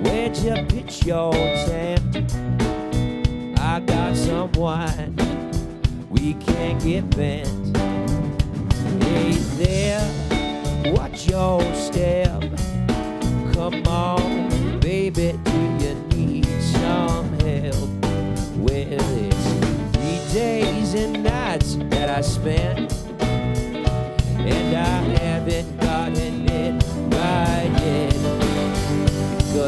Where'd you pitch your tent? I got some wine, we can't get bent. Hey there, watch your step. Come on, baby, do you need some help? Well, it's 3 days and nights that I spent